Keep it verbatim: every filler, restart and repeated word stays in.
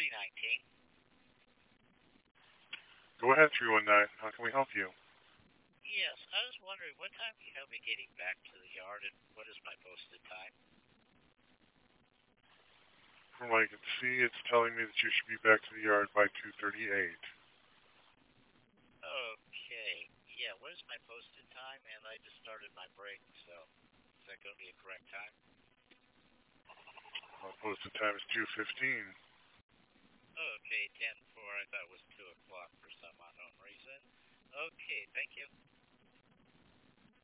three nineteen. Go ahead, three one nine. How can we help you? Yes, I was wondering what time do you have me getting back to the yard, and what is my posted time? From what I can see, it's telling me that you should be back to the yard by two thirty-eight. Okay. Yeah, what is my posted time? And I just started my break, so is that going to be a correct time? Well, posted time is two fifteen. Okay, ten four. I thought it was two o'clock for some unknown reason. Okay, thank you.